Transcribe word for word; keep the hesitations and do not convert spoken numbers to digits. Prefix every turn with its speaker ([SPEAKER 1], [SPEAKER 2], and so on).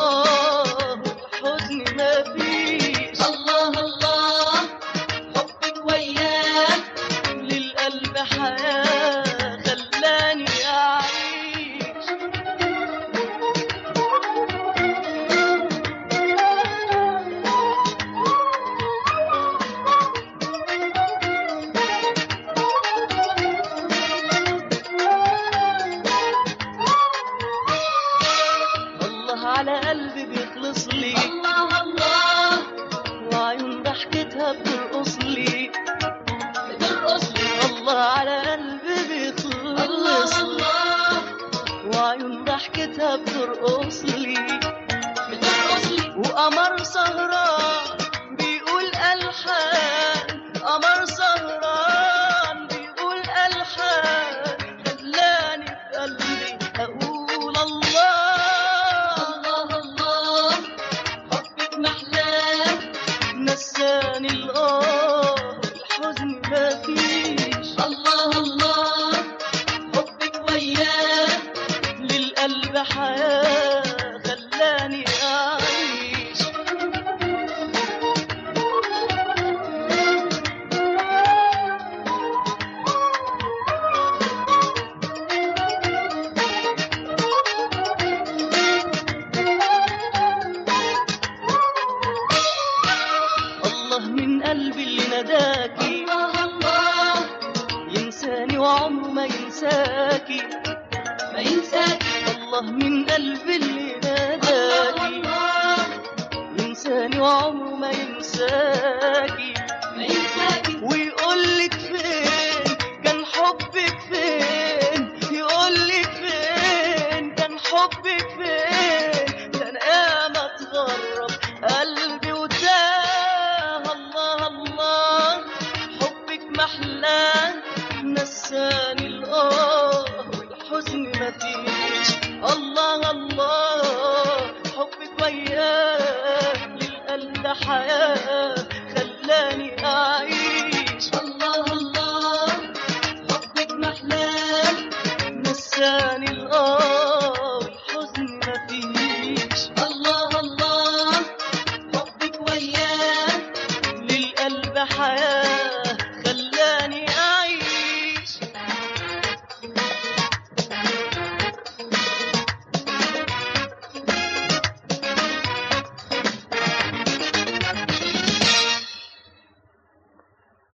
[SPEAKER 1] الآه والحزن مفيش.
[SPEAKER 2] الله الله حبك وياه
[SPEAKER 1] للقلب حياة خلاني أعيش. الله على قلبي بيخلص لي،
[SPEAKER 2] الله الله
[SPEAKER 1] وعيون ضحكتها بترقص لي
[SPEAKER 2] بترقص لي.
[SPEAKER 1] الله على قلبي
[SPEAKER 2] الله
[SPEAKER 1] بيخلص لي،
[SPEAKER 2] الله
[SPEAKER 1] وعيون ضحكتها بترقص لي
[SPEAKER 2] بترقص لي.
[SPEAKER 1] وقمر سهران بيقول ألحان، قمر سهران بيقول ألحان خلاني في قلبي أقول الله.
[SPEAKER 2] الله الله حبك محلاه
[SPEAKER 1] نساني الآه والحزن مفيش.
[SPEAKER 2] الله الله حبك وياه
[SPEAKER 1] للقلب حياة خلاني أعيش. الله من قلبي اللي ناداكي،
[SPEAKER 2] الله الله
[SPEAKER 1] ينساني وعمره ما ينساكي.
[SPEAKER 2] ما ينساكي.
[SPEAKER 1] الله من قلبي اللي
[SPEAKER 2] الله
[SPEAKER 1] ناداكي،
[SPEAKER 2] الله
[SPEAKER 1] ينساني وعمره ما ينساكي.
[SPEAKER 2] ما ينساكي.
[SPEAKER 1] ويقولك فين كان حبك، فين يقولك فين كان حبك، فين ده انا ياما اتغرب قلبي وتاه. الله الله حبك محلاه نساني الآه والحزن مفيش. الله الله حبك وياه للقلب حياة خلاني أعيش.
[SPEAKER 2] الله الله حبك محلاه
[SPEAKER 1] نساني الآه والحزن مفيش.
[SPEAKER 2] الله الله حبك وياه
[SPEAKER 1] للقلب حياة